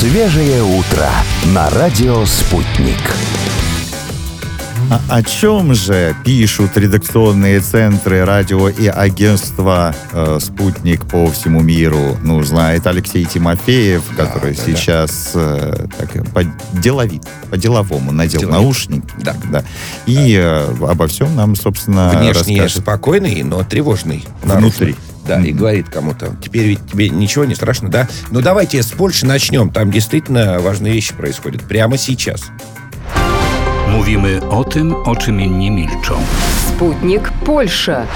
Свежее утро на радио «Спутник». О чем же пишут редакционные центры радио и агентства «Спутник» по всему миру? Ну, знает Алексей Тимофеев, который сейчас по-деловому надел наушники. Да. И обо всем нам, собственно, внешне расскажет. Спокойный, но тревожный. Внутри. Да, и говорит кому-то: теперь ведь тебе ничего не страшно, да? Ну, давайте с Польши начнем. Там действительно важные вещи происходят прямо сейчас. Mówimy o tym, o czym inni milczą. Спутник Польша.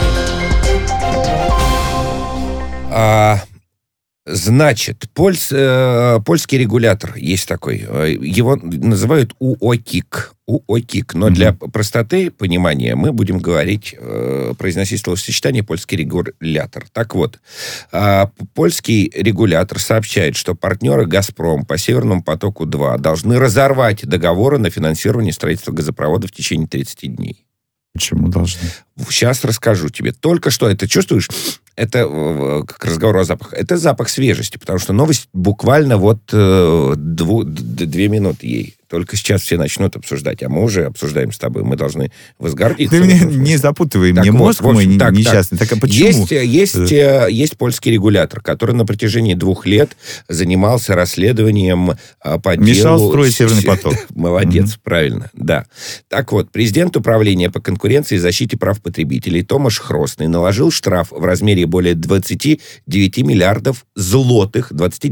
Значит, польский регулятор есть такой. Его называют УОКИК. Но для простоты понимания мы будем говорить, произносить словосочетание «польский регулятор». Так вот, польский регулятор сообщает, что партнеры «Газпром» по «Северному потоку-2» должны разорвать договоры на финансирование строительства газопровода в течение 30 дней. Почему должны? Сейчас расскажу тебе. Только что это чувствуешь? Это, к разговору о запахах, это запах свежести, потому что новость буквально 2 минуты ей. Только сейчас все начнут обсуждать, а мы уже обсуждаем с тобой. Мы должны возгордиться. Ты мне не запутывай, мне мозг мой несчастный. Так а почему? Есть польский регулятор, который на протяжении 2 лет занимался расследованием по делу... Мешал строить Северный поток. Молодец, правильно, да. Так вот, президент управления по конкуренции и защите прав потребителей Томаш Хросный наложил штраф в размере более 29 миллиардов злотых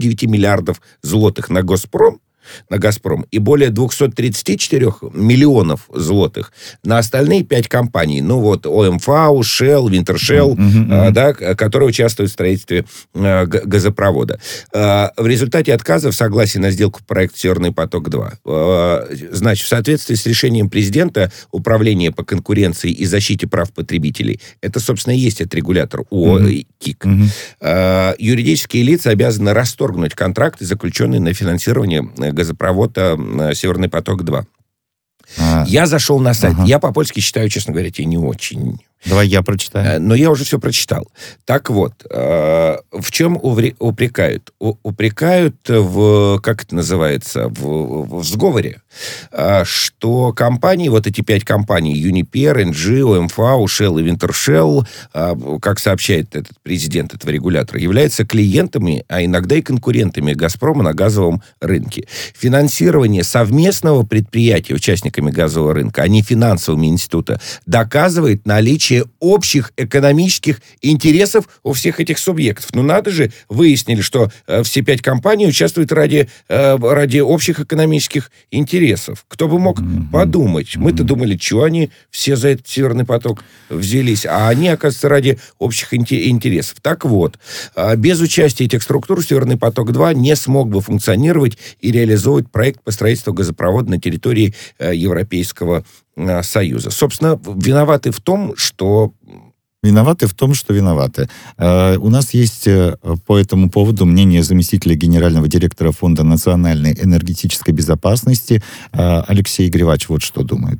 на «Газпром» и более 234 миллионов злотых на остальные 5 компаний. Ну вот, ОМВ, Shell, Wintershell, которые участвуют в строительстве газопровода. В результате отказа в согласии на сделку проекта «Северный поток-2». Значит, в соответствии с решением президента Управление по конкуренции и защите прав потребителей, это, собственно, и есть этот регулятор УОКИК, юридические лица обязаны расторгнуть контракты, заключенные на финансирование газопровода «Северный поток-2». Я зашел на сайт. Я по-польски читаю, честно говоря, не очень. Давай я прочитаю. Но я уже все прочитал. Так вот, в чем упрекают? Упрекают в, как это называется, в сговоре, что компании, вот эти 5 компаний, Uniper, ENGIE, ОМВ, Shell и Wintershell, как сообщает этот президент этого регулятора, являются клиентами, а иногда и конкурентами «Газпрома» на газовом рынке. Финансирование совместного предприятия участниками газового рынка, а не финансовыми института, доказывает наличие общих экономических интересов у всех этих субъектов. Ну, надо же, выяснили, что все 5 компаний участвуют ради общих экономических интересов. Кто бы мог подумать? Мы-то думали, что они все за этот «Северный поток» взялись, а они, оказывается, ради общих интересов. Так вот, без участия этих структур «Северный поток-2» не смог бы функционировать и реализовывать проект по строительству газопровода на территории Европейского Союза. Собственно, виноваты в том, что виноваты. У нас есть по этому поводу мнение заместителя генерального директора Фонда национальной энергетической безопасности Алексей Гривач. Вот что думает.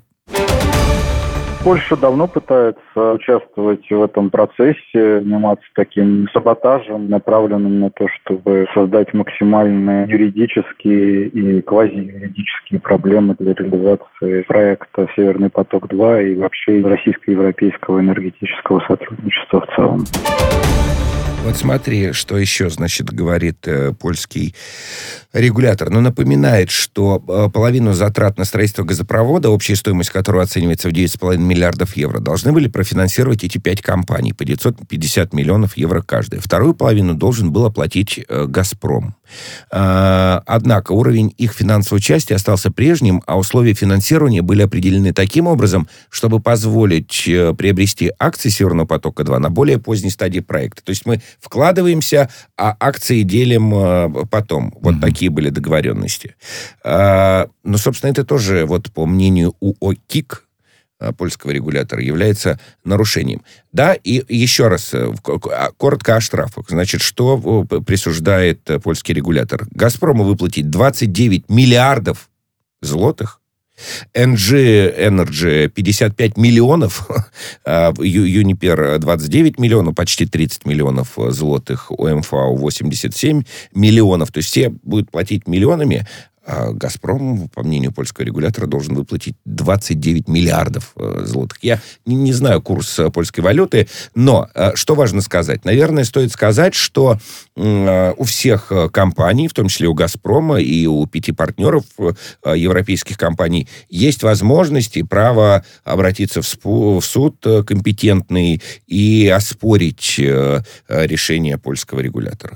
Польша давно пытается участвовать в этом процессе, заниматься таким саботажем, направленным на то, чтобы создать максимальные юридические и квазиюридические проблемы для реализации проекта «Северный поток-2» и вообще российско-европейского энергетического сотрудничества в целом. Вот смотри, что еще, значит, говорит польский регулятор. Но напоминает, что половину затрат на строительство газопровода, общая стоимость которого оценивается в 9,5 миллиардов евро, должны были профинансировать эти 5 компаний по 950 миллионов евро каждая. Вторую половину должен был оплатить «Газпром». Однако уровень их финансового участия остался прежним, а условия финансирования были определены таким образом, чтобы позволить приобрести акции «Северного потока-2» на более поздней стадии проекта. То есть мы вкладываемся, а акции делим потом. Вот такие были договоренности. Но, собственно, это тоже, вот по мнению УОКИК, польского регулятора, является нарушением. Да, и еще раз, коротко о штрафах. Значит, что присуждает польский регулятор? «Газпрому» выплатить 29 миллиардов злотых NG Energy 55 миллионов, Uniper 29 миллионов, почти 30 миллионов злотых, ОМV 87 миллионов. То есть все будут платить миллионами, а «Газпром», по мнению польского регулятора, должен выплатить 29 миллиардов злотых. Я не знаю курс польской валюты, но что важно сказать? Наверное, стоит сказать, что у всех компаний, в том числе у «Газпрома» и у 5 партнеров европейских компаний, есть возможность и право обратиться в суд компетентный и оспорить решение польского регулятора.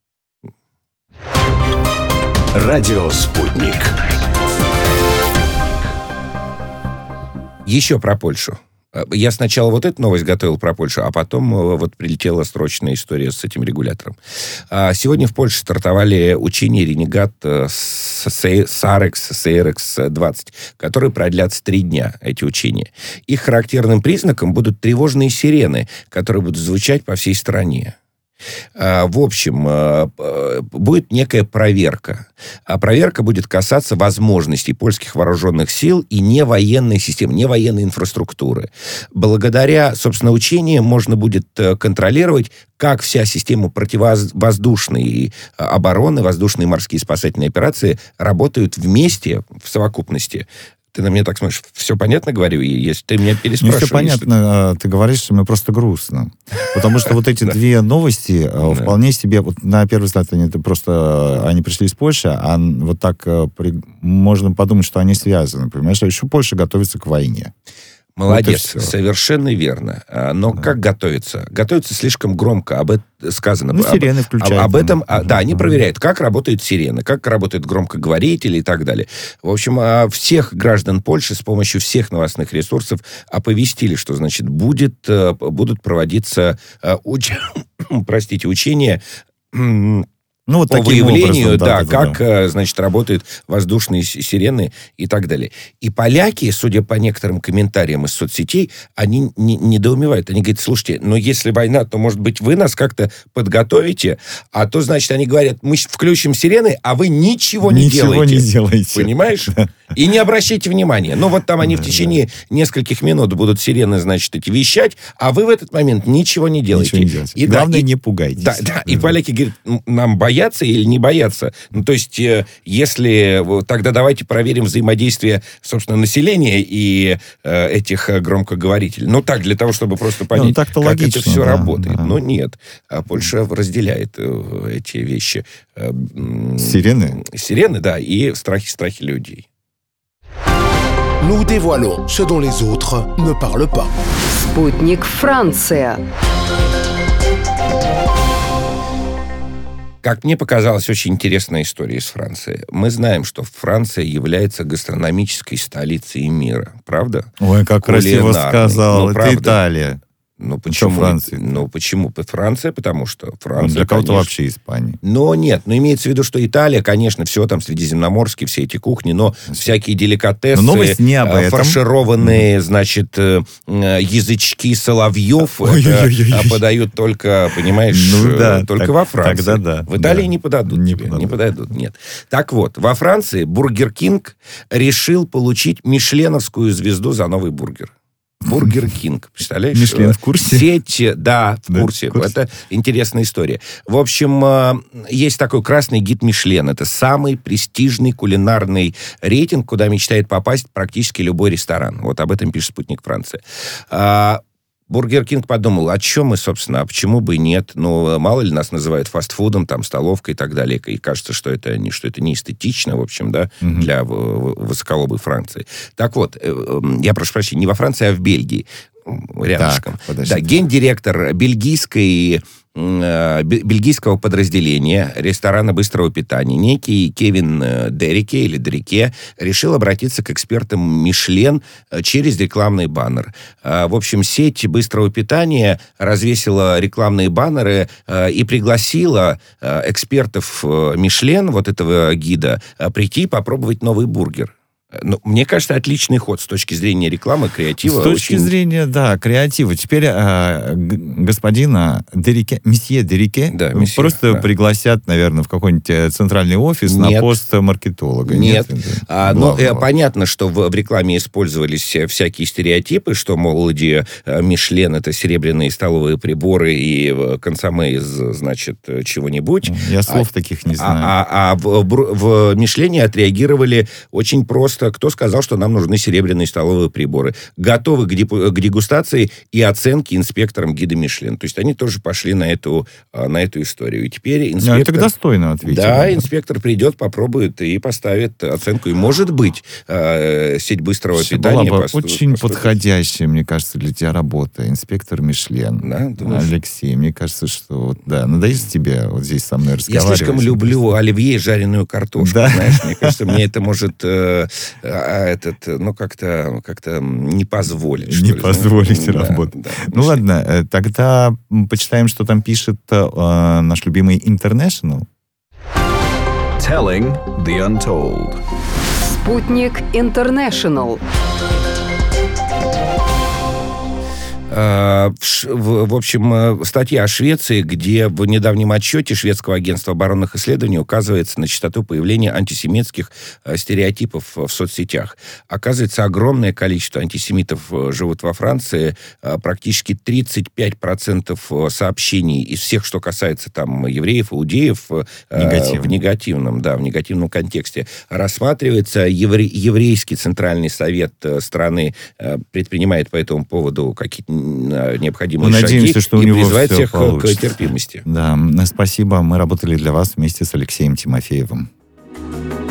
Радио «Спутник». Еще про Польшу. Я сначала вот эту новость готовил про Польшу, а потом вот прилетела срочная история с этим регулятором. Сегодня в Польше стартовали учения «Ренегат» Сайрекс-20, которые продлятся 3 дня, эти учения. Их характерным признаком будут тревожные сирены, которые будут звучать по всей стране. В общем, будет некая проверка. А проверка будет касаться возможностей польских вооруженных сил и невоенной системы, невоенной инфраструктуры. Благодаря, собственно, учениям можно будет контролировать, как вся система противовоздушной обороны, воздушные и морские спасательные операции работают вместе, в совокупности. Ты на меня так смотришь, все понятно говорю? И если ты меня переспрашиваешь... Все понятно, ты говоришь, что мне просто грустно. Потому что вот эти 2 новости вполне себе, вот на первый взгляд, они пришли из Польши, а вот так можно подумать, что они связаны, понимаешь? А еще Польша готовится к войне. Молодец, вот совершенно верно. Но как готовиться? Готовиться слишком громко, об этом сказано. Сирены включают. Об этом, да, они проверяют, как работают сирены, как работают громкоговорители и так далее. В общем, всех граждан Польши с помощью всех новостных ресурсов оповестили, что, значит, будут проводиться учения вот по выявлению, образом, как, значит, работают воздушные сирены и так далее. И поляки, судя по некоторым комментариям из соцсетей, они недоумевают. Они говорят, слушайте, но если война, то, может быть, вы нас как-то подготовите, а то, значит, они говорят, мы включим сирены, а вы ничего не делаете. Понимаешь? И не обращайте внимания. Ну, вот там они в течение нескольких минут будут сирены, значит, эти вещать, а вы в этот момент ничего не делаете. И главное, не пугайтесь. Да, и поляки говорят, нам боятся или не боятся? Ну, то есть, если... Тогда давайте проверим взаимодействие, собственно, населения и этих громкоговорителей. Ну, так, для того, чтобы просто понять, как логично, это все работает. Да. Но нет. Польша разделяет эти вещи. Сирены? Сирены, да, и страхи людей. Nous dévoilons ce dont les autres ne parlent pas. Спутник Франция. Как мне показалась, очень интересная история из Франции. Мы знаем, что Франция является гастрономической столицей мира. Правда? Ой, как красиво сказал. Это Италия. Ну, почему? Франция? Ну, почему Франция? Потому что Франция, для кого-то вообще Испания. Но нет, имеется в виду, что Италия, конечно, все там средиземноморские, все эти кухни, но всякие деликатесы, фаршированные, значит, язычки соловьев подают только, понимаешь, только во Франции. Тогда да. В Италии не подадут. Не подадут, нет. Так вот, во Франции Бургер Кинг решил получить мишленовскую звезду за новый бургер. Бургер Кинг, представляешь? Мишлен в курсе? Сеть, да, в курсе. Это интересная история. В общем, есть такой красный гид Мишлен. Это самый престижный кулинарный рейтинг, куда мечтает попасть практически любой ресторан. Вот об этом пишет «Спутник Франции». Бургер Кинг подумал, о чем мы, собственно, а почему бы и нет? Ну, мало ли нас называют фастфудом, там, столовкой и так далее. И кажется, что это не эстетично, в общем, да, для высоколобой Франции. Так вот, я прошу прощения, не во Франции, а в Бельгии. Рядышком. Да, гендиректор бельгийского подразделения ресторана быстрого питания, некий Кевин Дерике решил обратиться к экспертам Мишлен через рекламный баннер. В общем, сеть быстрого питания развесила рекламные баннеры и пригласила экспертов Мишлен, вот этого гида, прийти и попробовать новый бургер. Ну, мне кажется, отличный ход с точки зрения рекламы, креатива. С точки зрения, да, креатива. Теперь господина месье Дерике просто пригласят, наверное, в какой-нибудь центральный офис на пост маркетолога. Нет. Понятно, что в рекламе использовались всякие стереотипы, что, мол, Мишлен — это серебряные столовые приборы и консоме из, значит, чего-нибудь. Я слов таких не знаю. А в Мишлене отреагировали очень просто. Кто сказал, что нам нужны серебряные столовые приборы? Готовы к дегустации и оценке инспекторам гида Мишлен. То есть они тоже пошли на эту историю. И теперь инспектор... Это достойно ответить. Да, инспектор придет, попробует и поставит оценку. И, может быть, сеть быстрого питания... Была бы очень подходящая, мне кажется, для тебя работа. Инспектор Мишлен. Да, Алексей, мне кажется, что... надоест тебе вот здесь со мной разговаривать? Я слишком люблю оливье и жареную картошку. Да? Знаешь, мне кажется, мне это может... как-то не позволить. Не позволить работать. Да, ну ладно, тогда почитаем, что там пишет наш любимый International. Telling the Untold. Спутник International. В общем, статья о Швеции, где в недавнем отчете Шведского агентства оборонных исследований указывается на частоту появления антисемитских стереотипов в соцсетях. Оказывается, огромное количество антисемитов живут во Франции. Практически 35% сообщений из всех, что касается там евреев, иудеев, в негативном контексте, рассматривается. Еврейский центральный совет страны предпринимает по этому поводу какие-то необходимые шаги что и призывает всех к терпимости. Да, спасибо. Мы работали для вас вместе с Алексеем Тимофеевым.